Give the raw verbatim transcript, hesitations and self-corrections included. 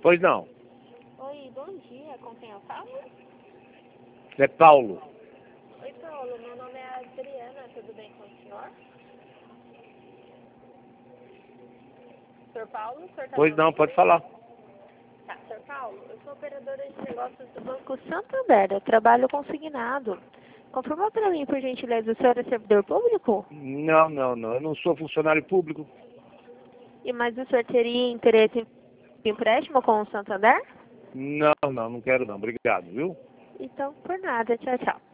Pois não. Oi, bom dia. Com quem eu falo? É Paulo. Oi, Paulo. Meu nome é Adriana. Tudo bem com o senhor? senhor Paulo? O senhor tá Pois me não, ouvindo? pode falar. Tá, senhor Paulo. Eu sou operadora de negócios do Banco Santander. Eu trabalho consignado. Confirma para mim, por gentileza, o senhor é servidor público? Não, não, não. Eu não sou funcionário público. E mas o senhor teria interesse em empréstimo com o Santander? Não, não, não quero não. Obrigado, viu? Então, por nada. Tchau, tchau.